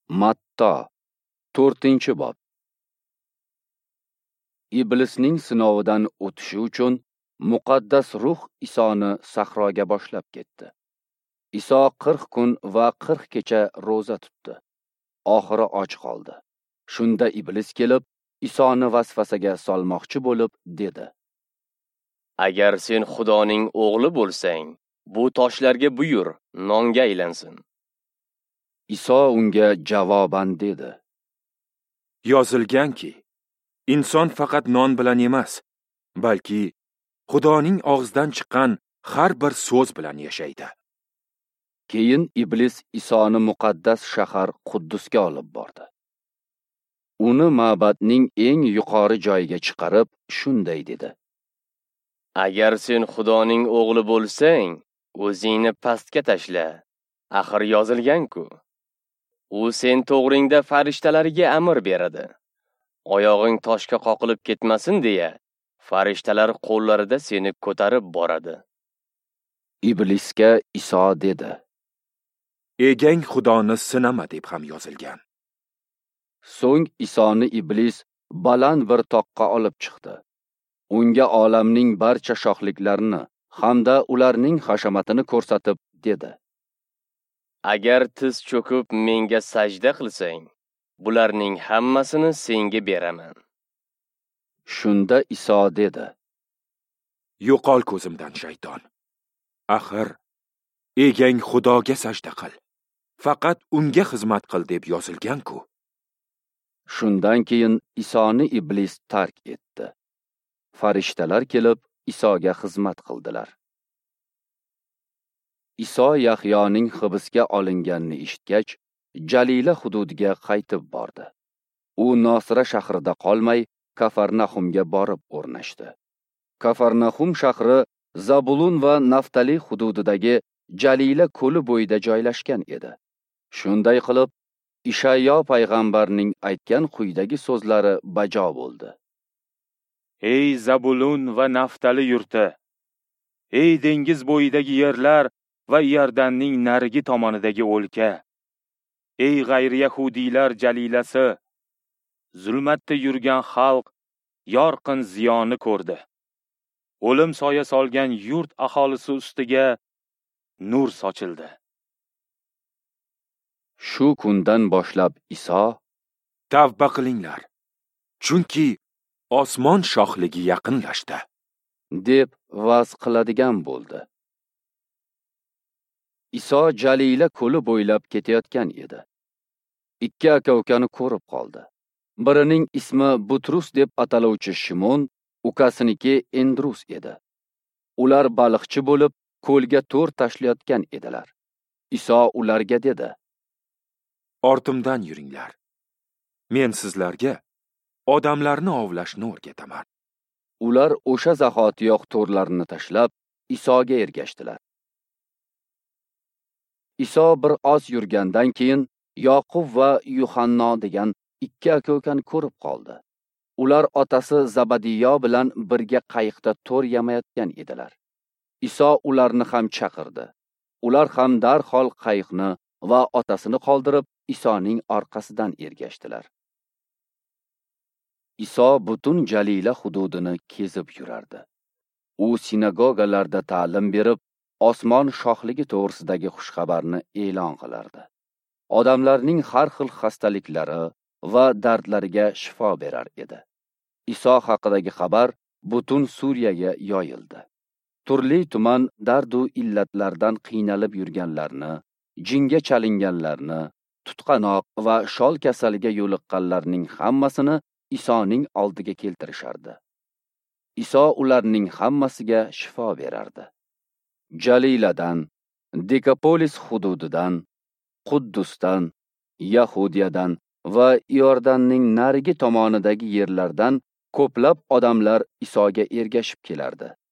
Matto 4-bob. Iblisning sinovidan o'tishi uchun muqaddas ruh Isoni sahroga boshlab ketdi. Iso 40 kun va 40 kecha roza tutdi. Oxiri och qoldi. Shunda iblis kelib, Isoni vasvasaga solmoqchi bo'lib dedi: Agar sen Xudoning o'g'li bo'lsang, bu toshlarga buyur, nonga aylansin. Iso unga javoban dedi: Yozilganki, inson faqat non bilan emas, balki Xudoning og'zidan chiqqan har bir so'z bilan yashaydi. Keyin iblis Isoni muqaddas shahar Quddusga olib bordi. Uni ma'badning eng yuqori joyiga chiqarib, shunday dedi: Agar sen Xudoning o'g'li bo'lsang, o'zingni pastga tashla. Axir yozilgan-ku. U sen to'g'ringda farishtalariga amr beradi. Oyog'ing toshga qoqilib ketmasin deya, farishtalar qo'llarida seni ko'tarib boradi. Iblisga Iso dedi: Egang Xudoni sinama deb ham yozilgan. So'ng Isoni iblis baland bir toqqa olib chiqdi. Unga olamning barcha shohliklarini hamda ularning hashamatini ko'rsatib dedi: Agar tiz cho'kib menga sajda qilsang, bularning hammasini senga beraman. Shunda Iso dedi: Yo'qol ko'zimdan shayton. Axir egang Xudoga sajda qil. Faqat unga xizmat qil deb yozilgan-ku. Shundan keyin Isoni iblis tark etdi. Farishtalar kelib Isoga xizmat qildilar. Iso Yahyoning hibsga olinganini eshitgach, Jalila hududiga qaytib bordi. U Nosira shahrida qolmay, Kafarnaxumga borib o'rnashdi. Kafarnaxum shahri Zabulun va Naftali hududidagi Jalila ko'li bo'yida joylashgan edi. Shunday qilib, Ishayyo payg'ambarning aytgan quyidagi so'zlari bajo bo'ldi: Ey Zabulun va Naftali yurti! Ey dengiz bo'yidagi yerlar va Iordanning narigi tomonidagi o'lka! Ey g'ayriyahudiylar Jalilasi! Zulmatda yurgan xalq yorqin ziyonni ko'rdi. O'lim soya solgan yurt aholisi ustiga nur sochildi. Shu kundan boshlab Iso: Tavba qilinglar, chunki osmon shohligi yaqinlashdi, deb va'z qiladigan bo'ldi. Iso Jalila ko'li bo'ylab ketayotgan edi. Ikki aka-ukani ko'rib qoldi. Birining ismi Butrus deb ataluvchi Shimon, ukasiniki Endrus edi. Ular baliqchi bo'lib, ko'lga to'r tashlayotgan edilar. Iso ularga dedi: Ortimdan yuringlar. Men sizlarga odamlarni ovlashni o'rgataman. Ular o'sha zahotiyoq to'rlarini tashlab, Isoga ergashdilar. Iso bir oz yurgandan keyin Yoqub va Yuhanno degan ikki aka-ukani ko'rib qoldi. Ular otasi Zabadiyo bilan birga qayiqda to'r yamayotgan edilar. Iso ularni ham chaqirdi. Ular ham darhol qayiqni va otasini qoldirib, Isoning orqasidan ergashdilar. Iso butun Jalila hududini kezib yurardi. U sinagogalarda ta'lim berib, osmon shohligi to'g'risidagi xushxabarni e'lon qilardi. Odamlarning har xil xastaliklari va dardlariga shifo berar edi. Iso haqidagi xabar butun Suriyaga yoyildi. Turli tuman dardu illatlardan qiynalib yurganlarni, jinga chalinganlarni, tutqanoq va shol kasaliga yo'liqqanlarning hammasini Isoning oldiga keltirishardi. Iso ularning hammasiga shifo berardi. Jaliladan, Dekapolis hududidan, Quddusdan, Yahudiyadan va Iordanning narigi tomonidagi yerlardan ko'plab odamlar Isoga ergashib kelardi.